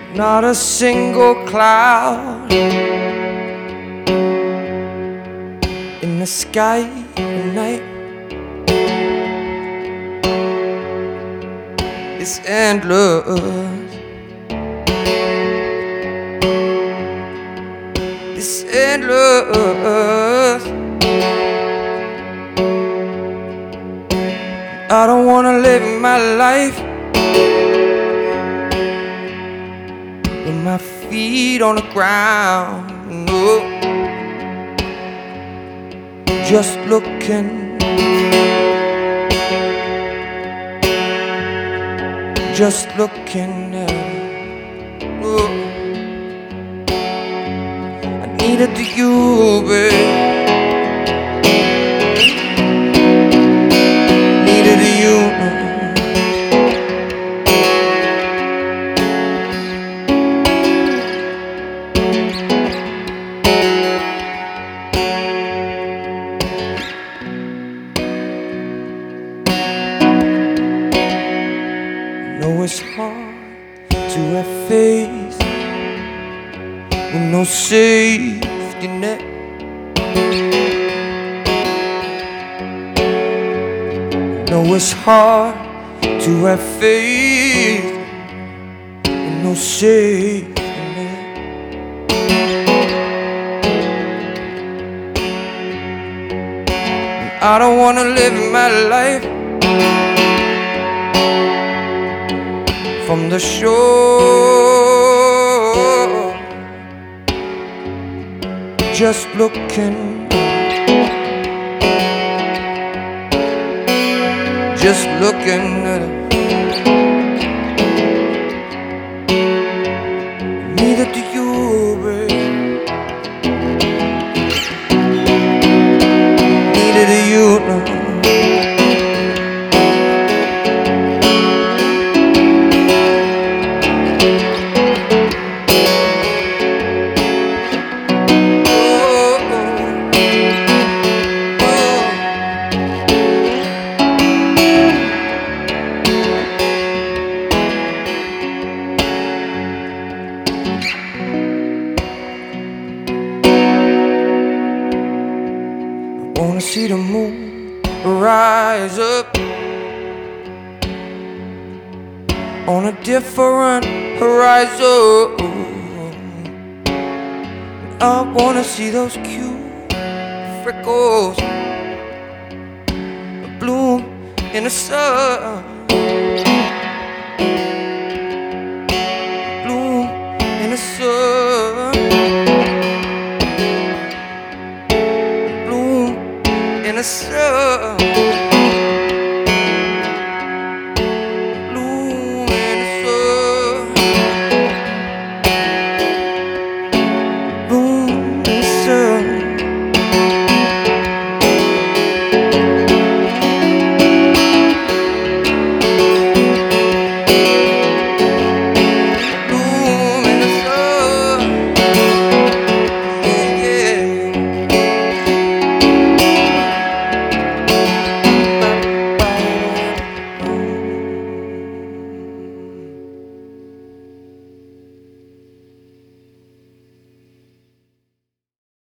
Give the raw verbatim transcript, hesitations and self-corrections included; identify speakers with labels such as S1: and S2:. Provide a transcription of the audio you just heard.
S1: not a single cloud in the sky at night. It's endless. It's endless. I don't wanna live my life with my feet on the ground, no. Just looking, just looking at it. Oh. I needed you, babe. Needed you. I know it's hard to have faith with no safety net. I know it's hard to have faith with no safety net. And I don't wanna live my life from the shore, just looking, just looking at it. Neither do you, babe. Neither do you, no. I wanna see the moon rise up on a different horizon. I wanna see those cute freckles bloom in the sun, bloom in the sun, bloom in the sun.